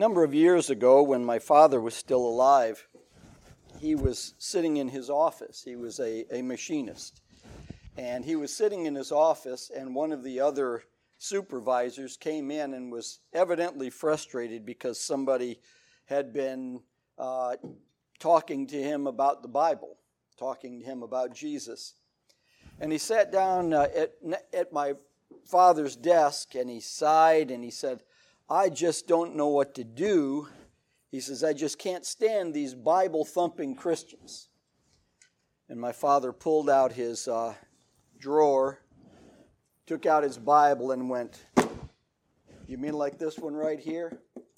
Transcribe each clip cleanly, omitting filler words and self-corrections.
number of years ago, when my father was still alive, he was sitting in his office. He was a machinist. And he was sitting in his office, and one of the other supervisors came in and was evidently frustrated because somebody had been talking to him about the Bible, talking to him about Jesus. And he sat down at my father's desk, and he sighed, and he said, "I just don't know what to do." He says, "I just can't stand these Bible-thumping Christians." And my father pulled out his drawer, took out his Bible, and went, "You mean like this one right here?"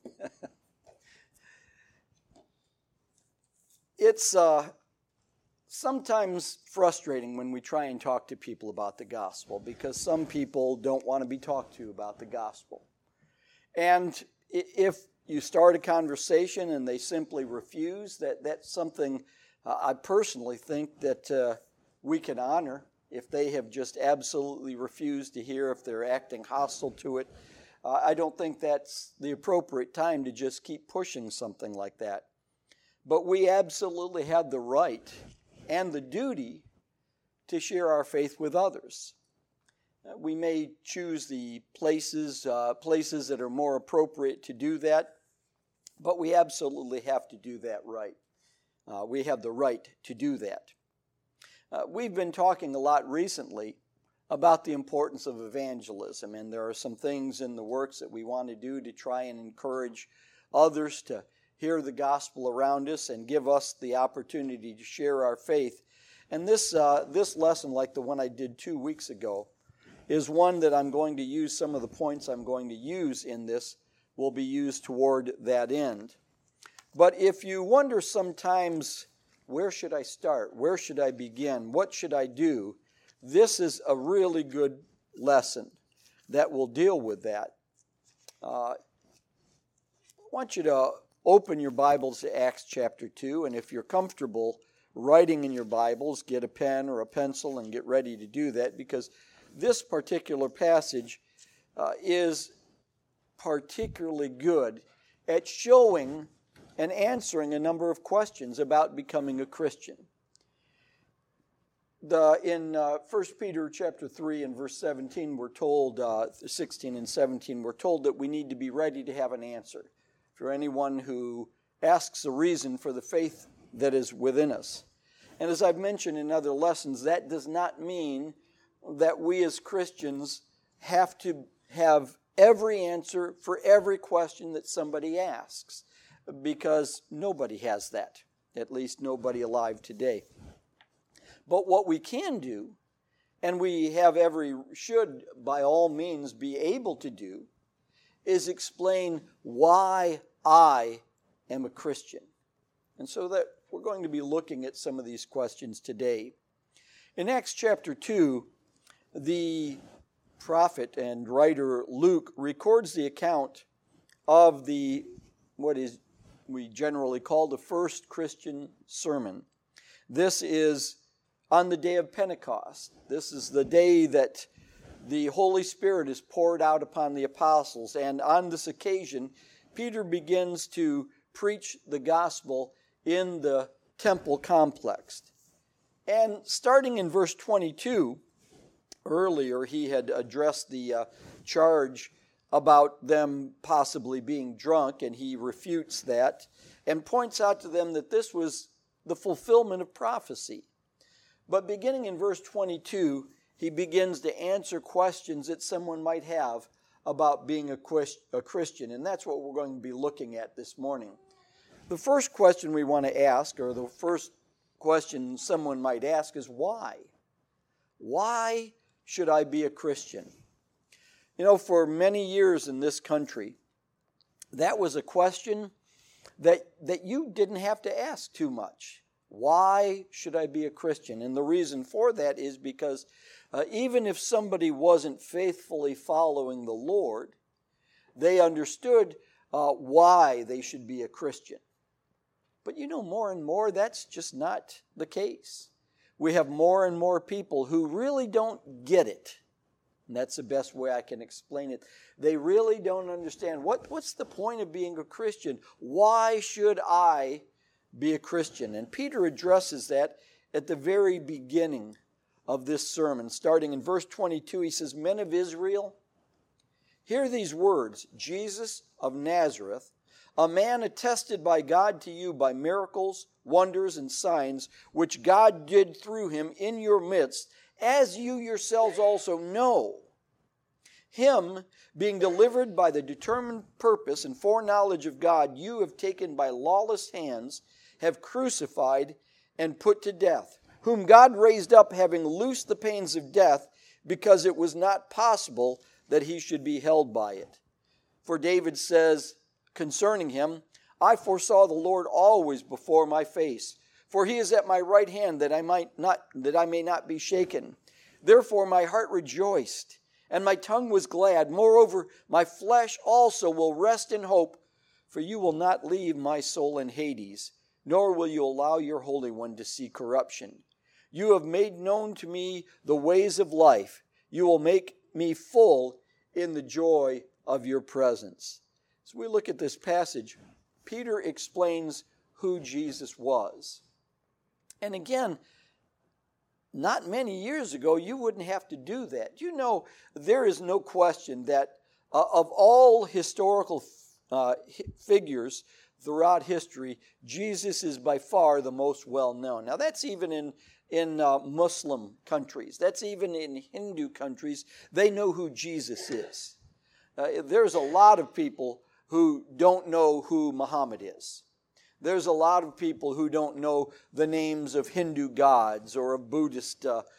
It's sometimes frustrating when we try and talk to people about the gospel, because some people don't want to be talked to about the gospel. And if you start a conversation and they simply refuse, that's something I personally think that we can honor. If they have just absolutely refused to hear, if they're acting hostile to it, I don't think that's the appropriate time to just keep pushing something like that. But we absolutely have the right and the duty to share our faith with others. We may choose the places that are more appropriate to do that, but we absolutely have to do that right. We have the right to do that. We've been talking a lot recently about the importance of evangelism, and there are some things in the works that we want to do to try and encourage others to hear the gospel around us and give us the opportunity to share our faith. And this lesson, like the one I did 2 weeks ago, is one that I'm going to use. Some of the points I'm going to use in this will be used toward that end. But if you wonder sometimes, where should I start? Where should I begin? What should I do? This is a really good lesson that will deal with that. I want you to open your Bibles to Acts chapter 2, and if you're comfortable writing in your Bibles, get a pen or a pencil and get ready to do that, because this particular passage is particularly good at showing and answering a number of questions about becoming a Christian. In 1 Peter chapter 3 and verse 17, we're told, 16 and 17, we're told that we need to be ready to have an answer for anyone who asks a reason for the faith that is within us. And as I've mentioned in other lessons, that does not mean that we as Christians have to have every answer for every question that somebody asks, because nobody has that, at least nobody alive today. But what we can do, and we should by all means be able to do, is explain why I am a Christian. And so that we're going to be looking at some of these questions today. In Acts chapter 2, the prophet and writer Luke records the account of what we generally call the first Christian sermon. This is on the day of Pentecost. This is the day that the Holy Spirit is poured out upon the apostles, and on this occasion, Peter begins to preach the gospel in the temple complex. And starting in verse 22, earlier he had addressed the charge about them possibly being drunk, and he refutes that and points out to them that this was the fulfillment of prophecy. But beginning in verse 22, he begins to answer questions that someone might have about being a Christian, and that's what we're going to be looking at this morning. The first question we want to ask, or the first question someone might ask, is why? Why should I be a Christian? You know, for many years in this country, that was a question that you didn't have to ask too much. Why should I be a Christian? And the reason for that is because even if somebody wasn't faithfully following the Lord, they understood why they should be a Christian. But you know, more and more, that's just not the case. We have more and more people who really don't get it. And that's the best way I can explain it. They really don't understand. What's the point of being a Christian? Why should I be a Christian? And Peter addresses that at the very beginning of this sermon. Starting in verse 22, he says, "Men of Israel, hear these words, Jesus of Nazareth, a man attested by God to you by miracles, wonders, and signs, which God did through him in your midst, as you yourselves also know. Him, being delivered by the determined purpose and foreknowledge of God, you have taken by lawless hands, have crucified and put to death, whom God raised up, having loosed the pains of death, because it was not possible that he should be held by it. For David says concerning him, I foresaw the Lord always before my face, for he is at my right hand, that I may not be shaken. Therefore my heart rejoiced, and my tongue was glad. Moreover, my flesh also will rest in hope, for you will not leave my soul in Hades, nor will you allow your Holy One to see corruption. You have made known to me the ways of life. You will make me full in the joy of your presence." As we look at this passage, Peter explains who Jesus was. And again, not many years ago, you wouldn't have to do that. You know, there is no question that of all historical figures throughout history, Jesus is by far the most well-known. Now, that's even in Muslim countries. That's even in Hindu countries. They know who Jesus is. There's a lot of people who don't know who Muhammad is. There's a lot of people who don't know the names of Hindu gods or of Buddhist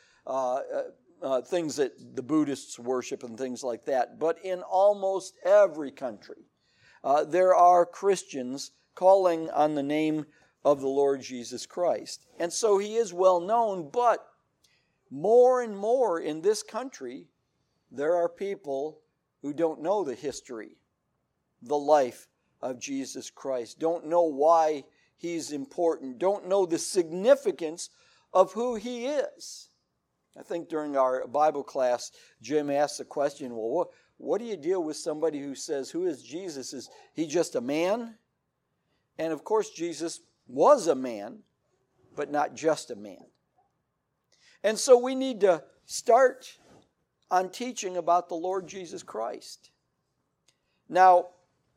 things that the Buddhists worship and things like that. But in almost every country, there are Christians calling on the name of the Lord Jesus Christ. And so he is well known, but more and more in this country, there are people who don't know the history, the life of Jesus Christ, don't know why he's important, don't know the significance of who he is. I think during our Bible class, Jim asked the question, well, what do you deal with somebody who says, who is Jesus? Is he just a man? And of course, Jesus was a man, but not just a man. And so we need to start on teaching about the Lord Jesus Christ. Now,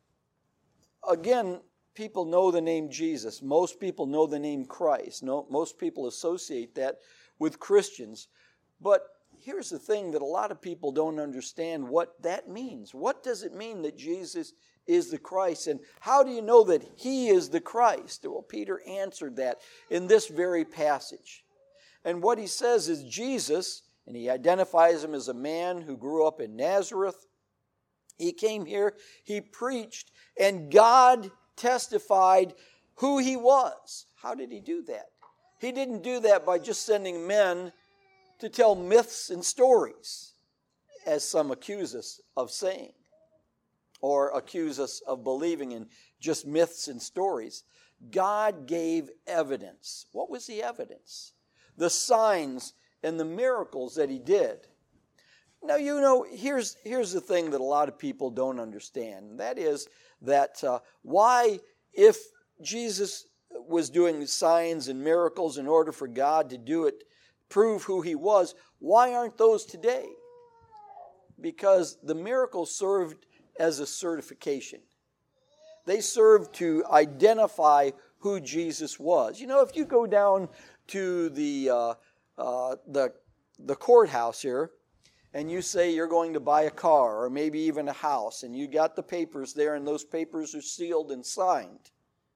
again, people know the name Jesus. Most people know the name Christ. Most people associate that with Christians. But here's the thing that a lot of people don't understand what that means. What does it mean that Jesus is the Christ? And how do you know that he is the Christ? Well, Peter answered that in this very passage. And what he says is Jesus, and he identifies him as a man who grew up in Nazareth. He came here, he preached, and God testified who he was. How did he do that? He didn't do that by just sending men to tell myths and stories, as some accuse us of saying, or accuse us of believing in just myths and stories. God gave evidence. What was the evidence? The signs and the miracles that he did. Now, you know, here's the thing that a lot of people don't understand. And that is that why, if Jesus was doing signs and miracles in order for God to do it, prove who he was, why aren't those today? Because the miracles served as a certification. They served to identify who Jesus was. You know, if you go down to the courthouse here, and you say you're going to buy a car or maybe even a house, and you got the papers there, and those papers are sealed and signed,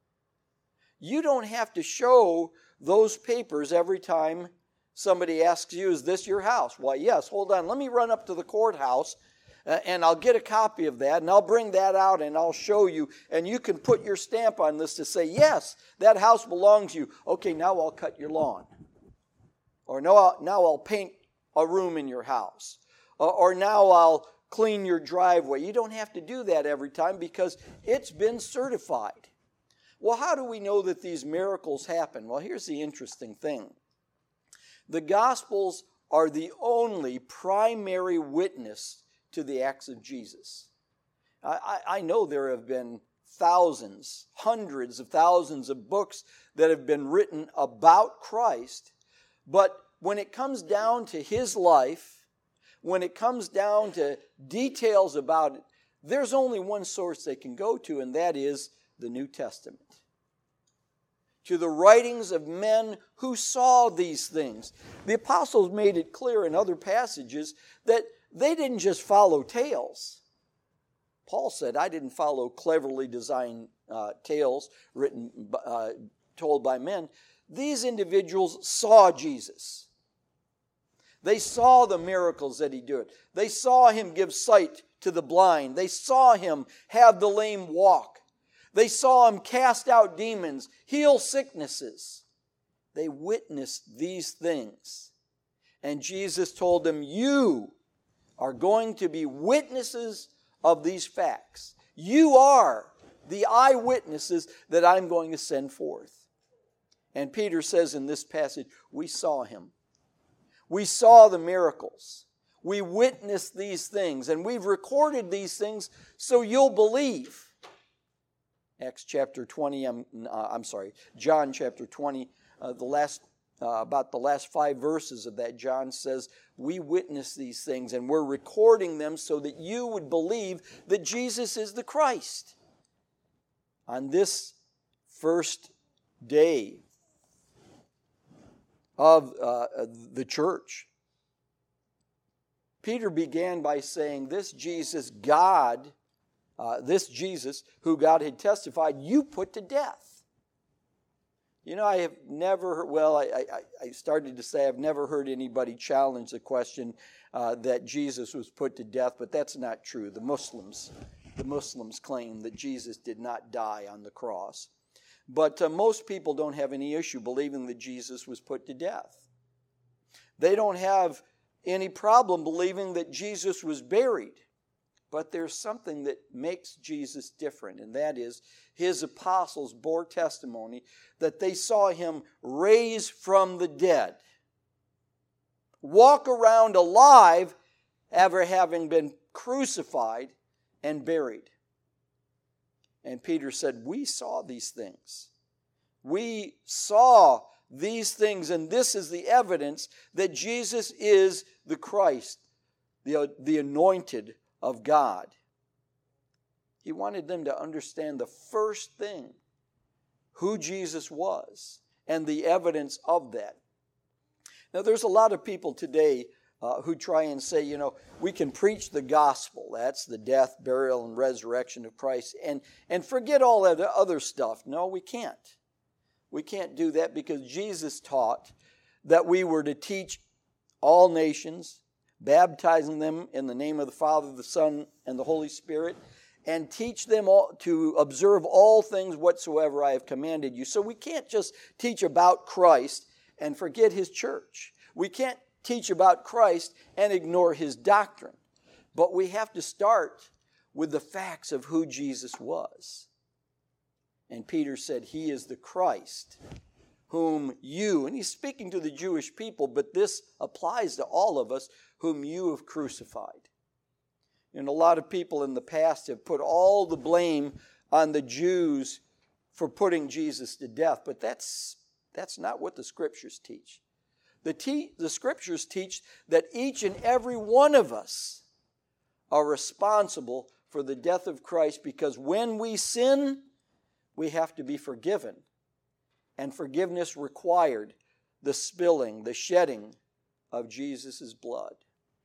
you don't have to show those papers every time somebody asks you, is this your house? Why, yes, hold on, let me run up to the courthouse and I'll get a copy of that and I'll bring that out and I'll show you, and you can put your stamp on this to say, yes, that house belongs to you. Okay, now I'll cut your lawn. Or now I'll paint a room in your house. Or now I'll clean your driveway. You don't have to do that every time because it's been certified. Well, how do we know that these miracles happen? Well, here's the interesting thing. The Gospels are the only primary witness to the acts of Jesus. I know there have been thousands, hundreds of thousands of books that have been written about Christ, but when it comes down to his life, when it comes down to details about it, there's only one source they can go to, and that is the New Testament. To the writings of men who saw these things. The apostles made it clear in other passages that they didn't just follow tales. Paul said, I didn't follow cleverly designed tales told by men. These individuals saw Jesus. They saw the miracles that he did. They saw him give sight to the blind. They saw him have the lame walk. They saw him cast out demons, heal sicknesses. They witnessed these things. And Jesus told them, you are going to be witnesses of these facts. You are the eyewitnesses that I'm going to send forth. And Peter says in this passage, we saw him. We saw the miracles. We witnessed these things, and we've recorded these things so you'll believe. Acts chapter 20, John chapter 20, about the last 5 verses of that, John says, we witness these things and we're recording them so that you would believe that Jesus is the Christ. On this first day of the church, Peter began by saying, this Jesus who God had testified, you put to death. You know, I have never, I started to say I've never heard anybody challenge the question that Jesus was put to death, but that's not true. The Muslims claim that Jesus did not die on the cross. But most people don't have any issue believing that Jesus was put to death. They don't have any problem believing that Jesus was buried. But there's something that makes Jesus different, and that is his apostles bore testimony that they saw him raised from the dead, walk around alive after having been crucified and buried. And Peter said, we saw these things. We saw these things, and this is the evidence that Jesus is the Christ, the anointed of God. He wanted them to understand the first thing, who Jesus was, and the evidence of that. Now, there's a lot of people today who try and say, we can preach the gospel. That's the death, burial, and resurrection of Christ, and forget all that other stuff. No, we can't. We can't do that because Jesus taught that we were to teach all nations, baptizing them in the name of the Father, the Son, and the Holy Spirit, and teach them all to observe all things whatsoever I have commanded you. So we can't just teach about Christ and forget his church. We can't teach about Christ and ignore his doctrine. But we have to start with the facts of who Jesus was. And Peter said, he is the Christ, whom you, and he's speaking to the Jewish people, but this applies to all of us, whom you have crucified. And a lot of people in the past have put all the blame on the Jews for putting Jesus to death, but that's not what the Scriptures teach. The Scriptures teach that each and every one of us are responsible for the death of Christ, because when we sin, we have to be forgiven. And forgiveness required the spilling, the shedding of Jesus' blood.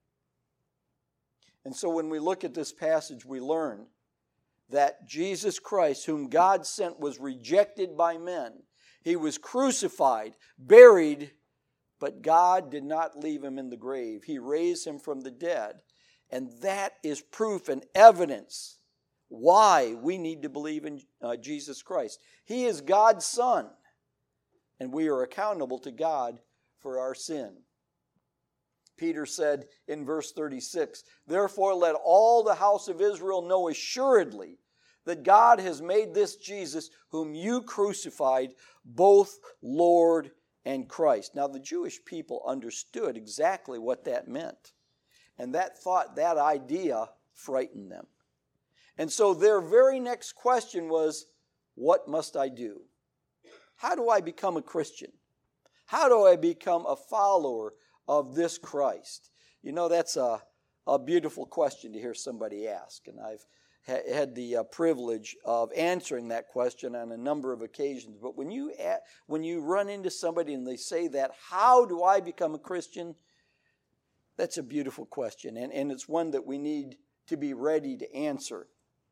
And so when we look at this passage, we learn that Jesus Christ, whom God sent, was rejected by men. He was crucified, buried, but God did not leave him in the grave. He raised him from the dead. And that is proof and evidence why we need to believe in Jesus Christ. He is God's Son, and we are accountable to God for our sin. Peter said in verse 36, therefore let all the house of Israel know assuredly that God has made this Jesus, whom you crucified, both Lord and Christ. Now, the Jewish people understood exactly what that meant. And that thought, that idea, frightened them. And so their very next question was, what must I do? How do I become a Christian? How do I become a follower of this Christ? You know, that's a beautiful question to hear somebody ask. And I've had the privilege of answering that question on a number of occasions. But when you run into somebody and they say that, how do I become a Christian? That's a beautiful question. And it's one that we need to be ready to answer.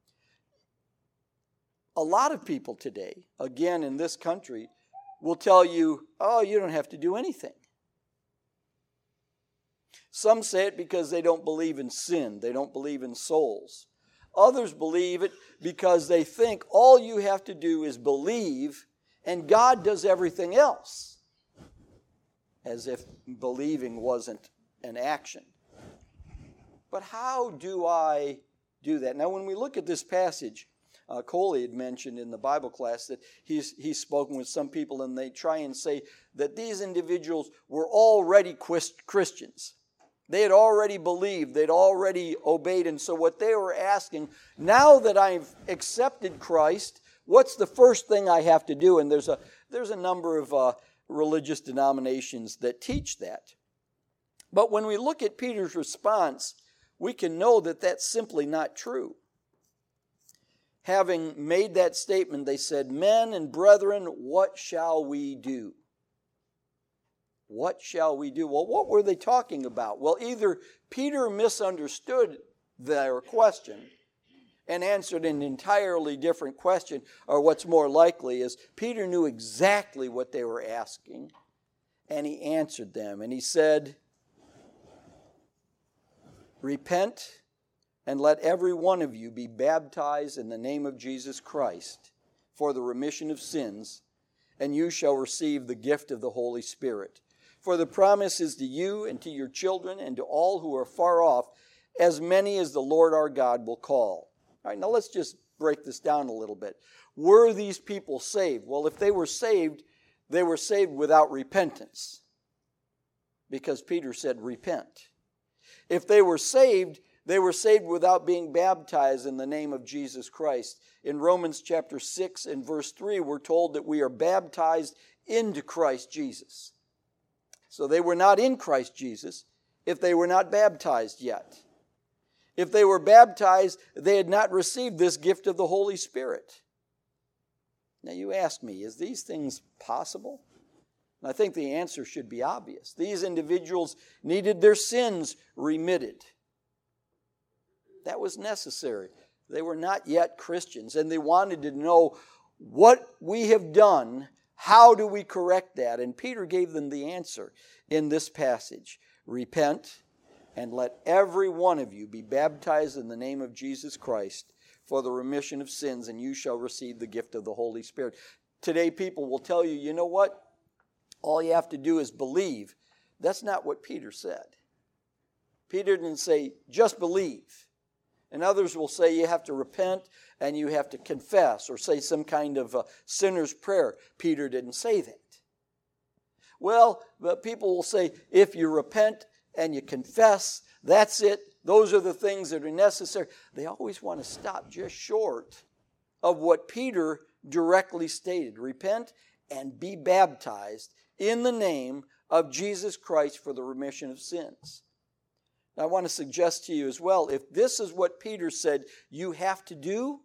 A lot of people today, again in this country, will tell you, oh, you don't have to do anything. Some say it because they don't believe in sin. They don't believe in souls. Others believe it because they think all you have to do is believe and God does everything else. As if believing wasn't an action. But how do I do that? Now, when we look at this passage, Coley had mentioned in the Bible class that he's spoken with some people and they try and say that these individuals were already Christians. They had already believed, they'd already obeyed, and so what they were asking, now that I've accepted Christ, what's the first thing I have to do? And there's a number of religious denominations that teach that. But when we look at Peter's response, we can know that that's simply not true. Having made that statement, they said, men and brethren, what shall we do? What shall we do? Well, what were they talking about? Well, either Peter misunderstood their question and answered an entirely different question, or what's more likely is Peter knew exactly what they were asking, and he answered them. And he said, repent and let every one of you be baptized in the name of Jesus Christ for the remission of sins, and you shall receive the gift of the Holy Spirit. For the promise is to you and to your children and to all who are far off, as many as the Lord our God will call. All right, now let's just break this down a little bit. Were these people saved? Well, if they were saved without repentance, because Peter said repent. If they were saved without being baptized in the name of Jesus Christ. In Romans chapter 6 and verse 3, we're told that we are baptized into Christ Jesus. So they were not in Christ Jesus if they were not baptized yet. If they were baptized, they had not received this gift of the Holy Spirit. Now you ask me, is these things possible? And I think the answer should be obvious. These individuals needed their sins remitted. That was necessary. They were not yet Christians, and they wanted to know what we have done. How do we correct that? And Peter gave them the answer in this passage. Repent and let every one of you be baptized in the name of Jesus Christ for the remission of sins, and you shall receive the gift of the Holy Spirit. Today people will tell you, you know what? All you have to do is believe. That's not what Peter said. Peter didn't say, just believe. And others will say you have to repent and you have to confess or say some kind of sinner's prayer. Peter didn't say that. Well, but people will say if you repent and you confess, that's it. Those are the things that are necessary. They always want to stop just short of what Peter directly stated. Repent and be baptized in the name of Jesus Christ for the remission of sins. I want to suggest to you as well, if this is what Peter said you have to do,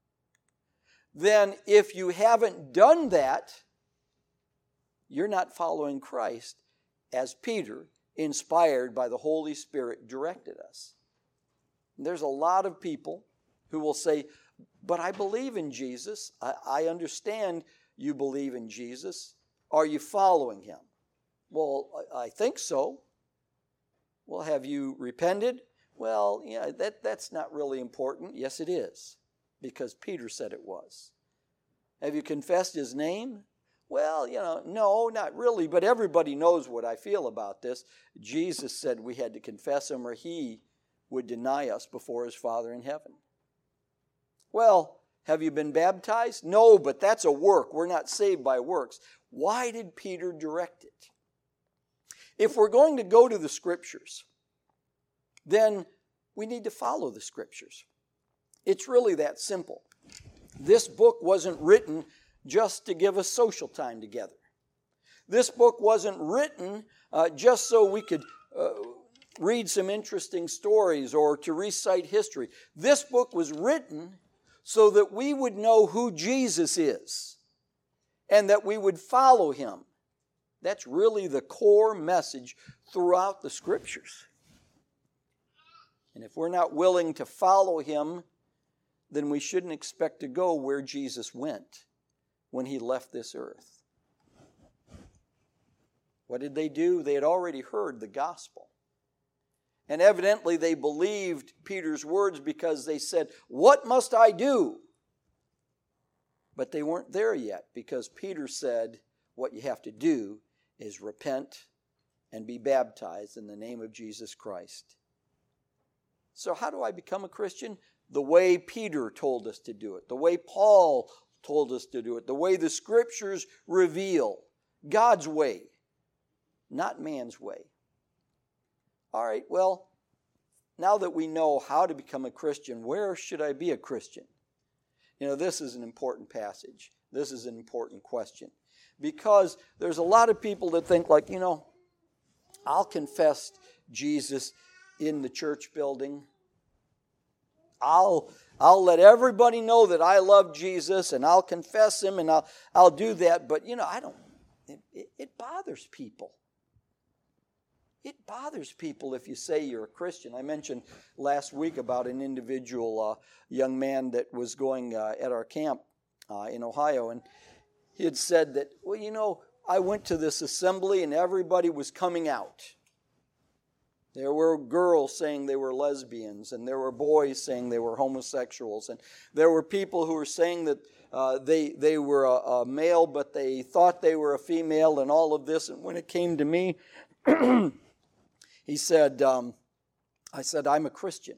then if you haven't done that, you're not following Christ as Peter, inspired by the Holy Spirit, directed us. And there's a lot of people who will say, but I believe in Jesus. I understand you believe in Jesus. Are you following him? Well, I think so. Well, have you repented? Well, yeah, that's not really important. Yes, it is, because Peter said it was. Have you confessed his name? Well, no, not really, but everybody knows what I feel about this. Jesus said we had to confess him or he would deny us before his Father in heaven. Well, have you been baptized? No, but that's a work. We're not saved by works. Why did Peter direct it? If we're going to go to the Scriptures, then we need to follow the Scriptures. It's really that simple. This book wasn't written just to give us social time together. This book wasn't written just so we could read some interesting stories or to recite history. This book was written so that we would know who Jesus is and that we would follow him. That's really the core message throughout the Scriptures. And if we're not willing to follow him, then we shouldn't expect to go where Jesus went when he left this earth. What did they do? They had already heard the gospel. And evidently they believed Peter's words because they said, "What must I do?" But they weren't there yet because Peter said, what you have to do is repent and be baptized in the name of Jesus Christ. So how do I become a Christian? The way Peter told us to do it, the way Paul told us to do it, the way the Scriptures reveal, God's way, not man's way. All right, well, now that we know how to become a Christian, where should I be a Christian? You know, this is an important passage. This is an important question. Because there's a lot of people that think like, you know, I'll confess Jesus in the church building. I'll let everybody know that I love Jesus and I'll confess him and I'll do that. But, you know, it bothers people. It bothers people if you say you're a Christian. I mentioned last week about an individual young man that was going at our camp in Ohio, and he had said that, well, you know, I went to this assembly and everybody was coming out. There were girls saying they were lesbians, and there were boys saying they were homosexuals, and there were people who were saying that they were a male, but they thought they were a female, and all of this. And when it came to me, he said, I said, I'm a Christian.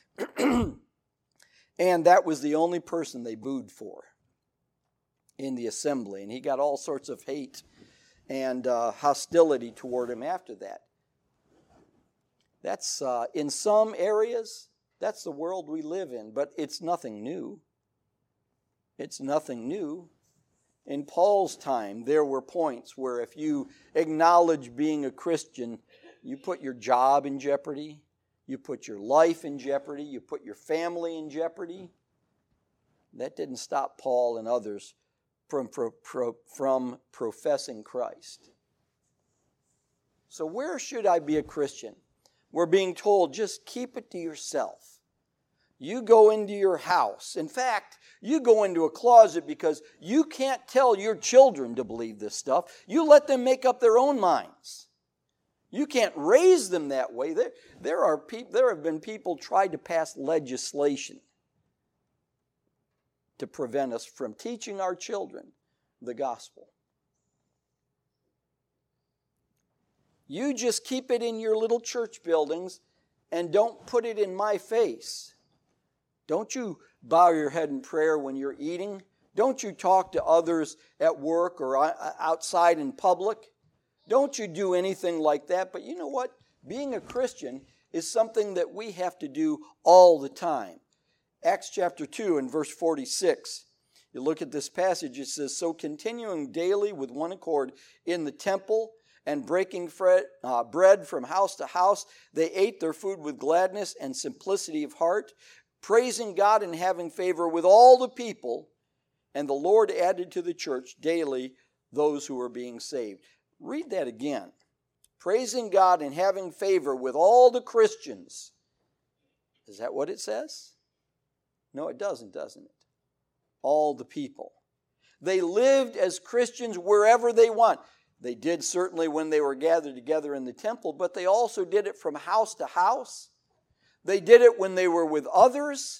And that was the only person they booed for in the assembly. And he got all sorts of hate and hostility toward him after that. That's, in some areas, that's the world we live in, but it's nothing new. It's nothing new. In Paul's time, there were points where if you acknowledge being a Christian, you put your job in jeopardy, you put your life in jeopardy, you put your family in jeopardy. That didn't stop Paul and others from professing Christ. So where should I be a Christian? We're being told, just keep it to yourself. You go into your house. In fact, you go into a closet because you can't tell your children to believe this stuff. You let them make up their own minds. You can't raise them that way. There have been people tried to pass legislation to prevent us from teaching our children the gospel. You just keep it in your little church buildings and don't put it in my face. Don't you bow your head in prayer when you're eating? Don't you talk to others at work or outside in public? Don't you do anything like that? But you know what? Being a Christian is something that we have to do all the time. Acts chapter 2 and verse 46. You look at this passage, it says, so continuing daily with one accord in the temple and breaking bread from house to house, they ate their food with gladness and simplicity of heart, praising God and having favor with all the people. And the Lord added to the church daily those who were being saved. Read that again. Praising God and having favor with all the Christians. Is that what it says? No, it doesn't it? All the people. They lived as Christians wherever they went. They did certainly when they were gathered together in the temple, but they also did it from house to house. They did it when they were with others.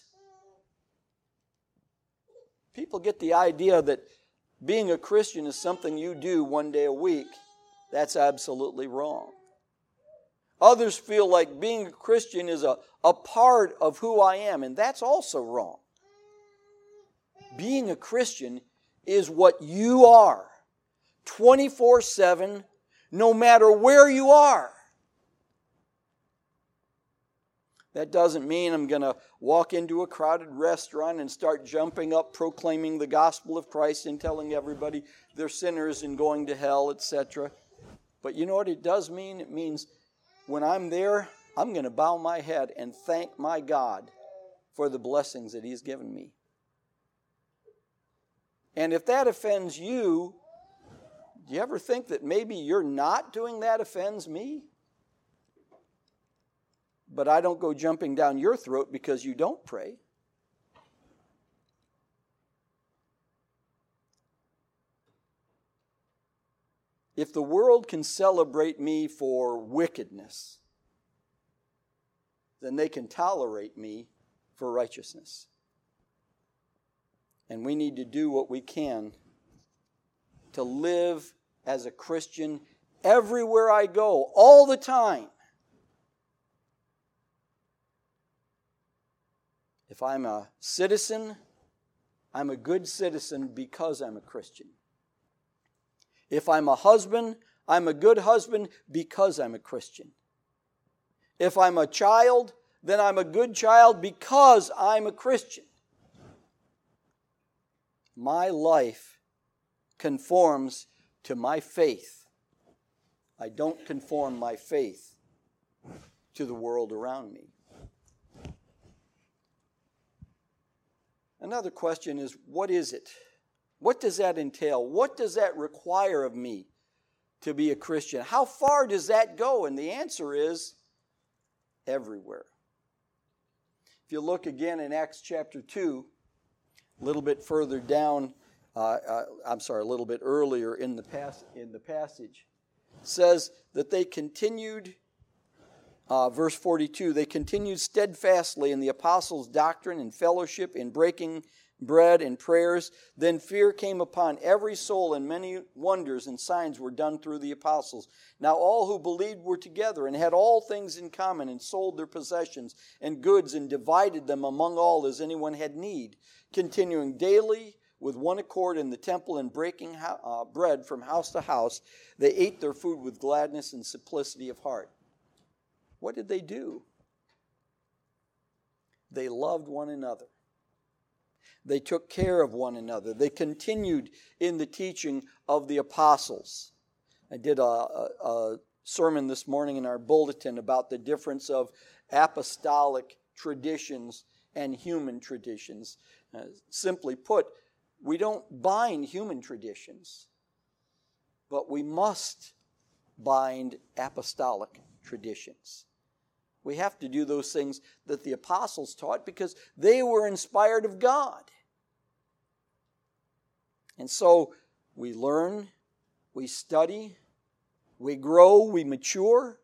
People get the idea that being a Christian is something you do one day a week. That's absolutely wrong. Others feel like being a Christian is a part of who I am, and that's also wrong. Being a Christian is what you are. 24/7, no matter where you are. That doesn't mean I'm going to walk into a crowded restaurant and start jumping up, proclaiming the gospel of Christ and telling everybody they're sinners and going to hell, etc. But you know what it does mean? It means when I'm there, I'm going to bow my head and thank my God for the blessings that He's given me. And if that offends you, do you ever think that maybe you're not doing that offends me? But I don't go jumping down your throat because you don't pray. If the world can celebrate me for wickedness, then they can tolerate me for righteousness. And we need to do what we can to live as a Christian everywhere I go, all the time. If I'm a citizen, I'm a good citizen because I'm a Christian. If I'm a husband, I'm a good husband because I'm a Christian. If I'm a child, then I'm a good child because I'm a Christian. My life conforms to my faith. I don't conform my faith to the world around me. Another question is, what is it? What does that entail? What does that require of me to be a Christian? How far does that go? And the answer is everywhere. If you look again in Acts chapter 2, a little bit further down, a little bit earlier in the passage, it says that they continued, verse 42, they continued steadfastly in the apostles' doctrine and fellowship, in breaking bread and prayers. Then fear came upon every soul, and many wonders and signs were done through the apostles. Now all who believed were together and had all things in common, and sold their possessions and goods and divided them among all as anyone had need, continuing daily with one accord in the temple and breaking bread from house to house. They ate their food with gladness and simplicity of heart. What did they do? They loved one another. They took care of one another. They continued in the teaching of the apostles. I did a sermon this morning in our bulletin about the difference of apostolic traditions and human traditions. Simply put, we don't bind human traditions, but we must bind apostolic traditions. We have to do those things that the apostles taught because they were inspired of God. And so we learn, we study, we grow, we mature.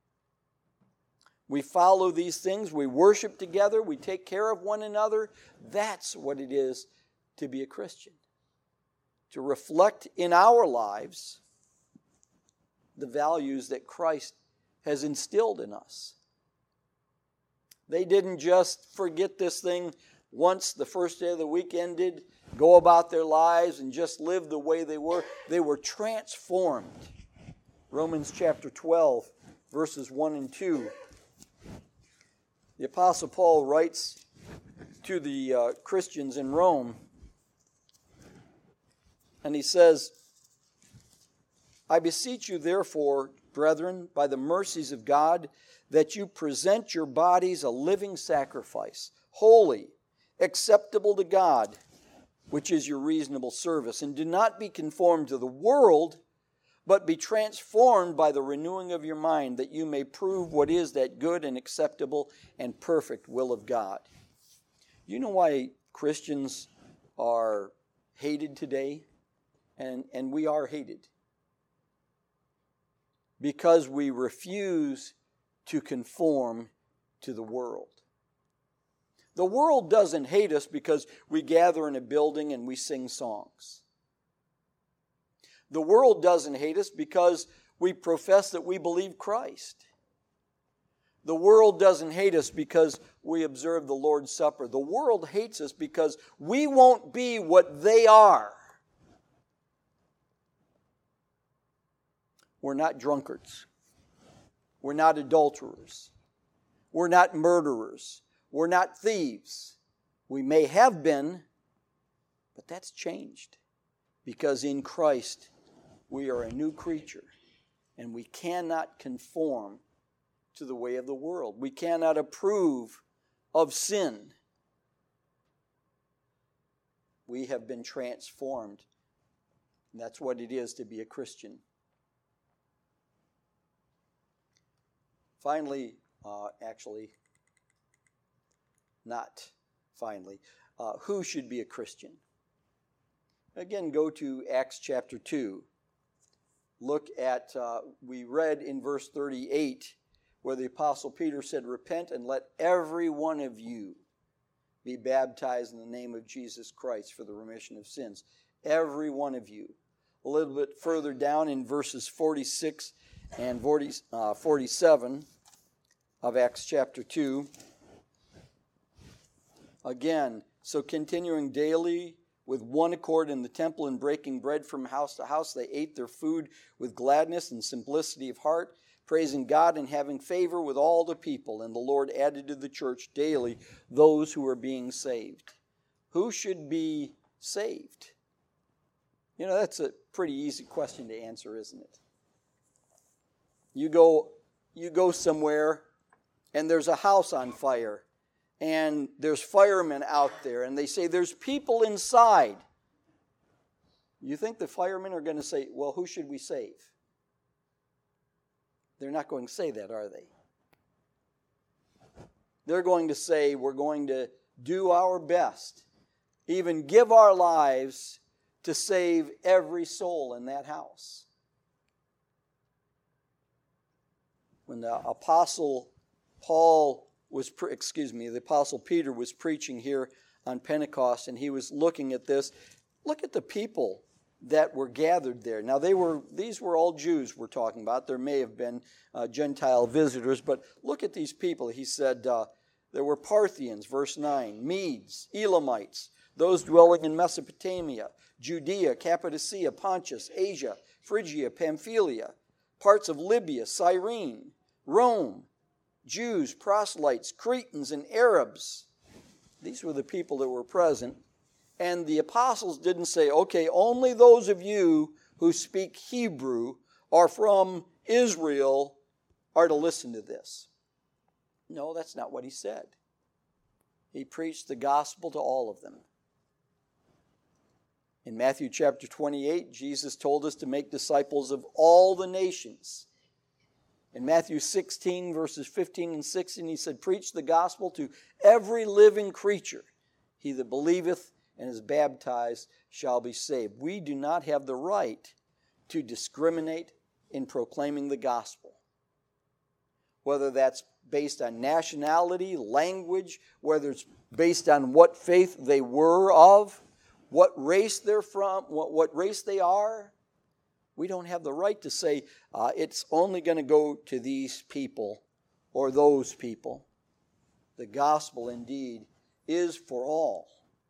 We follow these things, we worship together, we take care of one another. That's what it is to be a Christian. To reflect in our lives the values that Christ has instilled in us. They didn't just forget this thing once the first day of the week ended, go about their lives and just live the way they were. They were transformed. Romans chapter 12, verses 1 and 2. The Apostle Paul writes to the Christians in Rome, and he says, I beseech you therefore, brethren, by the mercies of God, that you present your bodies a living sacrifice, holy, acceptable to God, which is your reasonable service. And do not be conformed to the world, but be transformed by the renewing of your mind, that you may prove what is that good and acceptable and perfect will of God. You know why Christians are hated today? And we are hated. Because we refuse to conform to the world. The world doesn't hate us because we gather in a building and we sing songs. The world doesn't hate us because we profess that we believe Christ. The world doesn't hate us because we observe the Lord's Supper. The world hates us because we won't be what they are. We're not drunkards. We're not adulterers. We're not murderers. We're not thieves. We may have been, but that's changed. Because in Christ, we are a new creature. And we cannot conform to the way of the world. We cannot approve of sin. We have been transformed. And that's what it is to be a Christian. Finally, who should be a Christian? Again, go to Acts chapter 2. Look at, we read in verse 38, where the Apostle Peter said, "Repent and let every one of you be baptized in the name of Jesus Christ for the remission of sins." Every one of you. A little bit further down in verses 46 and 47 of Acts chapter 2. Again, so continuing daily with one accord in the temple and breaking bread from house to house, they ate their food with gladness and simplicity of heart, praising God and having favor with all the people. And the Lord added to the church daily those who were being saved. Who should be saved? You know, that's a pretty easy question to answer, isn't it? You go somewhere and there's a house on fire and there's firemen out there and they say there's people inside. You think the firemen are going to say, well, who should we save? They're not going to say that, are they? They're going to say, we're going to do our best, even give our lives to save every soul in that house. When the Apostle the Apostle Peter was preaching here on Pentecost, and he was looking at this. Look at the people that were gathered there. Now, these were all Jews we're talking about. There may have been Gentile visitors, but look at these people. He said there were Parthians, verse 9, Medes, Elamites, those dwelling in Mesopotamia, Judea, Cappadocia, Pontus, Asia, Phrygia, Pamphylia, parts of Libya, Cyrene, Rome, Jews, proselytes, Cretans, and Arabs. These were the people that were present. And the apostles didn't say, okay, only those of you who speak Hebrew or from Israel are to listen to this. No, that's not what he said. He preached the gospel to all of them. In Matthew chapter 28, Jesus told us to make disciples of all the nations. In Matthew 16, verses 15 and 16, he said, preach the gospel to every living creature. He that believeth and is baptized shall be saved. We do not have the right to discriminate in proclaiming the gospel. Whether that's based on nationality, language, whether it's based on what faith they were of, what race they're from, what race they are. We don't have the right to say it's only going to go to these people or those people. The gospel indeed is for all.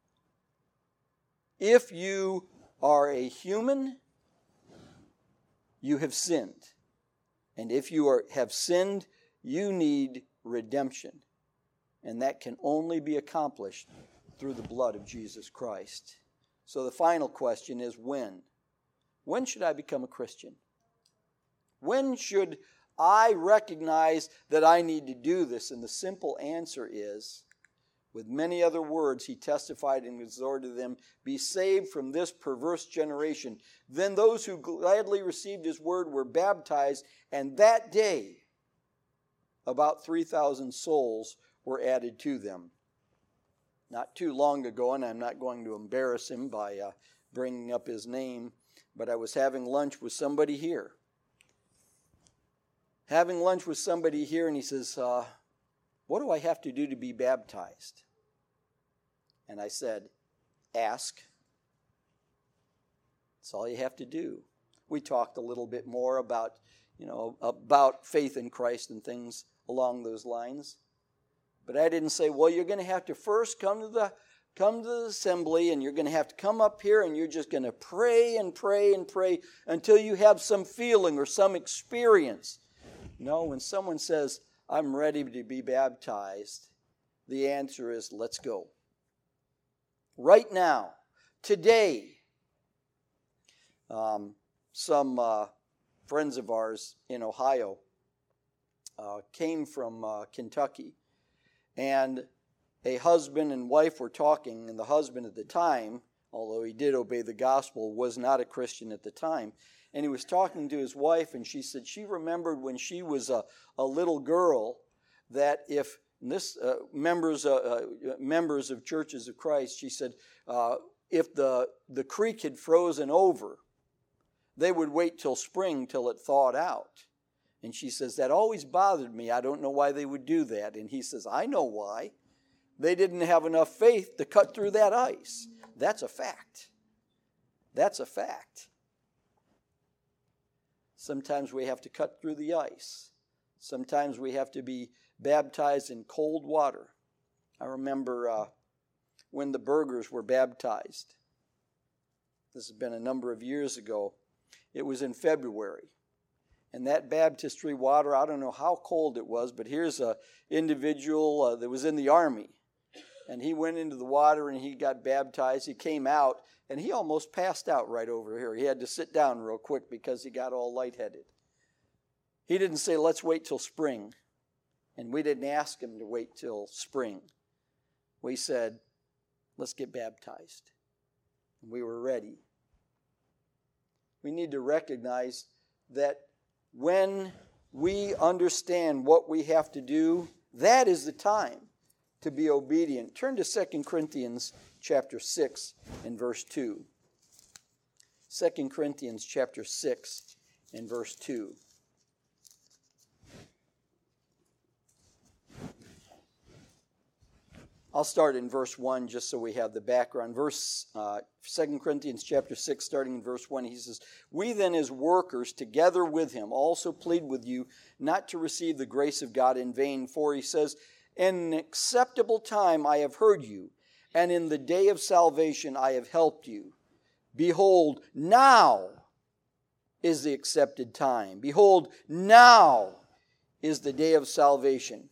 If you are a human, you have sinned. And if you have sinned, you need redemption. And that can only be accomplished through the blood of Jesus Christ. So the final question is when? When should I become a Christian? When should I recognize that I need to do this? And the simple answer is, with many other words, he testified and exhorted them, be saved from this perverse generation. Then those who gladly received his word were baptized, and that day about 3,000 souls were added to them. Not too long ago, and I'm not going to embarrass him by bringing up his name, but I was having lunch with somebody here. And he says, what do I have to do to be baptized? And I said, ask. That's all you have to do. We talked a little bit more about faith in Christ and things along those lines. But I didn't say, well, you're going to have to first come to come to the assembly and you're going to have to come up here and you're just going to pray and pray and pray until you have some feeling or some experience. No, when someone says, I'm ready to be baptized, the answer is, let's go. Right now, today, some friends of ours in Ohio came from Kentucky, and a husband and wife were talking, and the husband at the time, although he did obey the gospel, was not a Christian at the time. And he was talking to his wife, and she said she remembered when she was a little girl that if members of churches of Christ, she said, if the creek had frozen over, they would wait till spring till it thawed out. And she says, that always bothered me. I don't know why they would do that. And he says, I know why. They didn't have enough faith to cut through that ice. That's a fact. That's a fact. Sometimes we have to cut through the ice. Sometimes we have to be baptized in cold water. I remember when the Burgers were baptized. This has been a number of years ago. It was in February. And that baptistry water, I don't know how cold it was, but here's an individual that was in the army. And he went into the water and he got baptized. He came out and he almost passed out right over here. He had to sit down real quick because he got all lightheaded. He didn't say, let's wait till spring. And we didn't ask him to wait till spring. We said, let's get baptized. And we were ready. We need to recognize that when we understand what we have to do, that is the time to be obedient. Turn to 2 Corinthians chapter 6 and verse 2. 2 Corinthians chapter 6 and verse 2. I'll start in verse 1 just so we have the background. 2 Corinthians chapter 6, starting in verse 1, he says, we then as workers together with him also plead with you not to receive the grace of God in vain. For he says, in an acceptable time I have heard you, and in the day of salvation I have helped you. Behold, now is the accepted time. Behold, now is the day of salvation.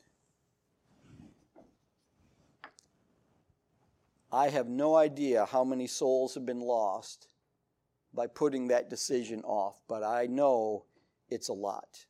I have no idea how many souls have been lost by putting that decision off, but I know it's a lot.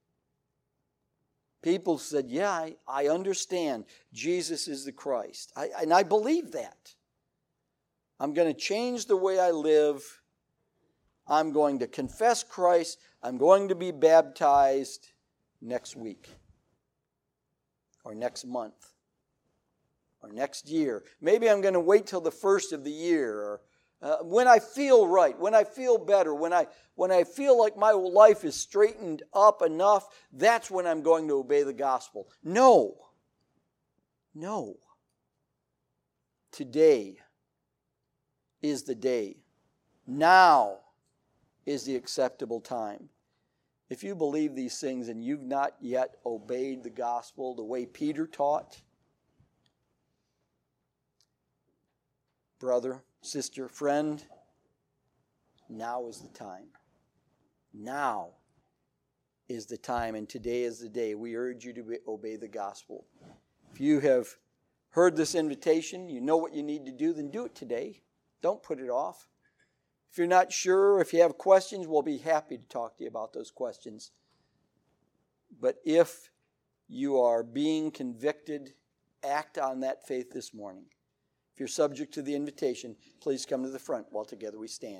People said, yeah, I understand Jesus is the Christ. And I believe that. I'm going to change the way I live. I'm going to confess Christ. I'm going to be baptized next week or next month. Or next year. Maybe I'm going to wait till the first of the year. Or when I feel right, when I feel better, when I feel like my life is straightened up enough, that's when I'm going to obey the gospel. No. No. Today is the day. Now is the acceptable time. If you believe these things and you've not yet obeyed the gospel the way Peter taught, brother, sister, friend, now is the time. Now is the time, and today is the day. We urge you to obey the gospel. If you have heard this invitation, you know what you need to do, then do it today. Don't put it off. If you're not sure, if you have questions, we'll be happy to talk to you about those questions. But if you are being convicted, act on that faith this morning. If you're subject to the invitation, please come to the front while together we stand.